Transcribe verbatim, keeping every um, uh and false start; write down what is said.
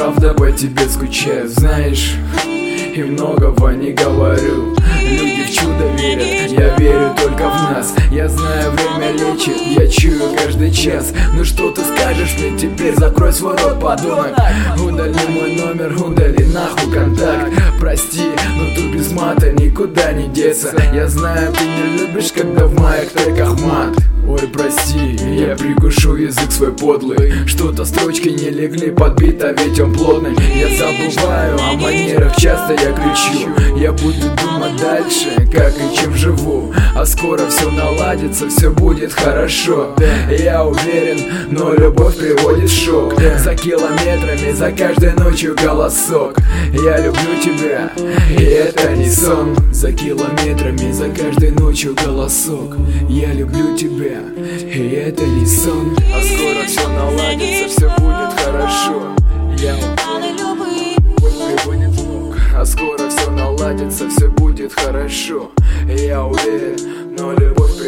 правда по тебе скучаю, знаешь, и многого не говорю. Люди в чудо верят, я верю только в нас. Я знаю, время лечит, я чую каждый час. Ну что ты скажешь мне теперь? Закрой свой рот, подонок. Удали мой номер, удали нахуй контакт. Прости, но тут без мата никуда не деться. Я знаю, ты не любишь, когда в моих треках мат. Ой, прости, я прикушу язык свой подлый. Что-то строчки не легли под бит, а ведь он плотный. Я забываю о манерах, часто я кричу. Я буду думать дальше, как и чем живу. А скоро все наладится, все будет хорошо. Я уверен, но любовь приводит в шок. За километрами, за каждой ночью голосок. Я люблю тебя, и это не сон. За километрами, за каждой ночью голосок. Я люблю тебя, и это не сон. А скоро все наладится, все будет хорошо. Я уверен, а скоро все наладится, все будет хорошо. Я уверен, но любовь